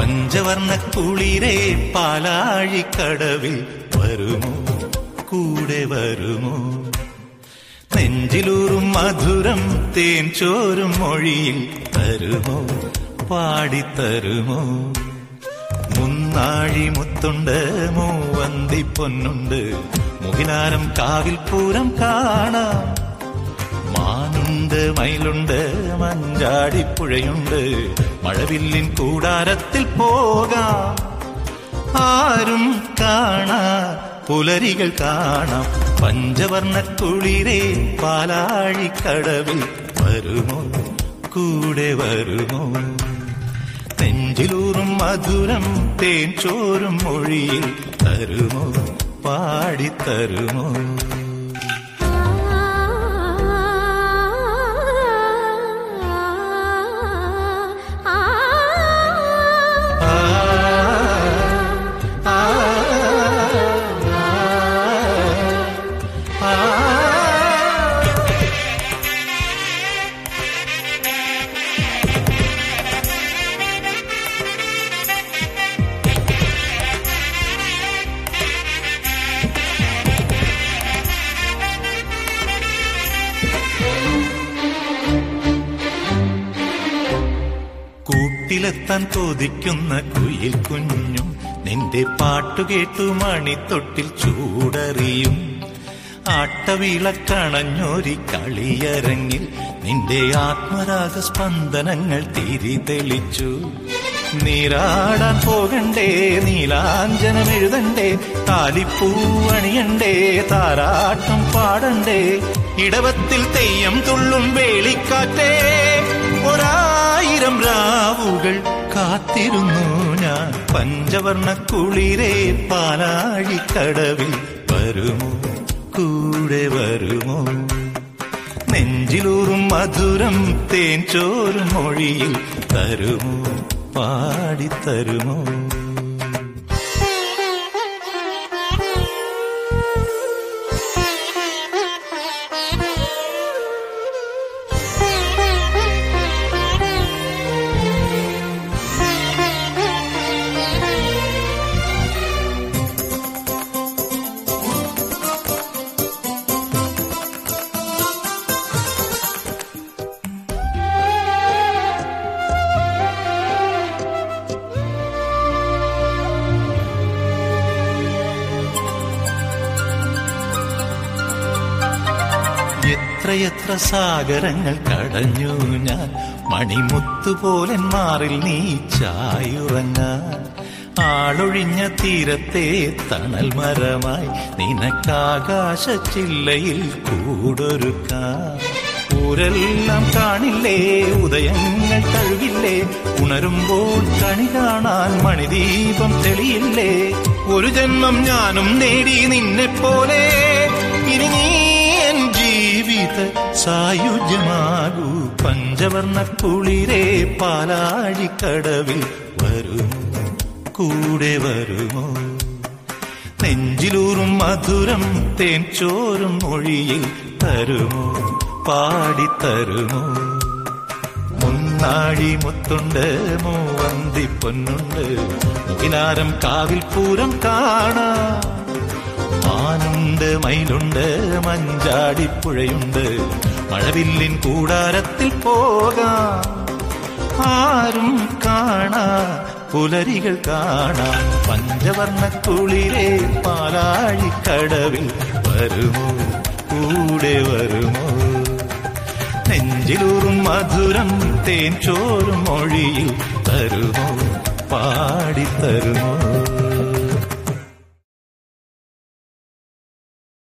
പഞ്ചവർണ്ണ കുളിരേ പാലാഴിക്കടവിൽ വരുമോ, കൂടെ വരുമോ? നെഞ്ചിലൂറും മധുരം തേൻ ചോരും മൊഴിയിൽ തരുമോ, പാടിത്തരുമോ? മുന്നാഴി മുത്തുണ്ട്, മൂവന്തി പൊന്നുണ്ട്, മുകിലാരം കാവിൽ പൂരം കാണാം. മാനുണ്ട്, മയിലുണ്ട്, മഞ്ചാടിപ്പുഴയുണ്ട്, മഴവില്ലിൻ കൂടാരത്തിൽ പോകാം. ആരും കാണാ പുലരികൾ കാണാം. പഞ്ചവർണ്ണ കുളിരേ പാലാഴിക്കടവിൽ വരുമോ, കൂടെ വരുമോ? നെഞ്ചിലൂറും മധുരം തേൻ ചോരും മൊഴിയിൽ തരുമോ, പാടിത്തരുമോ? കൂട്ടിലെത്താൻ കൊതിക്കുന്ന കുയിൽ കുഞ്ഞും നിന്റെ പാട്ടുകേട്ടു മണിത്തൊട്ടിൽ ചൂടറിയും. ആട്ടവിളക്കണഞ്ഞൊരി കളിയരങ്ങിൽ നിന്റെ ആത്മരാഗ സ്പന്ദനങ്ങൾ തിരിതെളിച്ചു. നീരാടാൻ പോകണ്ടേ, നീലാഞ്ജനമെഴുതണ്ടേ, താലിപ്പൂവണിയണ്ടേ, താരാട്ടം പാടണ്ടേ, ഇടവത്തിൽ തെയ്യം തുള്ളും വേളിക്കാറ്റേ, ഒരായിരം രാവുകൾ കാത്തിരുന്നു ഞാൻ. പഞ്ചവർണ്ണ കുളിരേ പാലാഴിക്കടവിൽ വരുമോ, കൂടെ വരുമോ? നെഞ്ചിലൂറും മധുരം തേൻ ചോരും മൊഴിയിൽ തരുമോ, പാടിത്തരുമോ? എത്രയെത്ര സാഗരങ്ങൾ കടഞ്ഞു ഞാൻ, മണിമുത്തുപോലൻ മാറിൽ നീ ചായുറങ്ങാൻ. ആളൊഴിഞ്ഞ തീരത്തെ തണൽ മരമായി നിനക്കാകാശച്ചില്ലയിൽ കൂടൊരുക്കാം. ഊരെല്ലാം കാണില്ലേ, ഉദയങ്ങൾ കഴുകില്ലേ, ഉണരുമ്പോൾ കണി കാണാൻ മണിദീപം തെളിയില്ലേ. ഒരു ജന്മം ഞാനും നേടി നിന്നെപ്പോലെ, ഇനി നീ ജീവിത സായുജ്യമാകൂ. പഞ്ചവർണ്ണ കുളിരേ പാലാഴിക്കടവിൽ വരുമോ, കൂടെ വരുമോ? നെഞ്ചിലൂറും മധുരം തേൻ ചോരും മൊഴിയിൽ തരുമോ, പാടിത്തരുമോ? മുന്നാഴി മുത്തുണ്ട്, മൂവന്തി പൊന്നുണ്ട്, മുകിലാരം കാവിൽ പൂരം കാണാം. മാനുണ്ട്, മയിലുണ്ട്, മഞ്ചാടിപ്പുഴയുണ്ട്, മഴവില്ലിൻ കൂടാരത്തിൽ പോകാം. ആരും കാണാ പുലരികൾ കാണാം. പഞ്ചവർണ്ണ കുളിരേ പാലാഴിക്കടവിൽ വരുമോ, കൂടെ വരുമോ? നെഞ്ചിലൂറും മധുരം തേൻ ചോരും മൊഴിയിൽ തരുമോ, പാടിത്തരുമോ?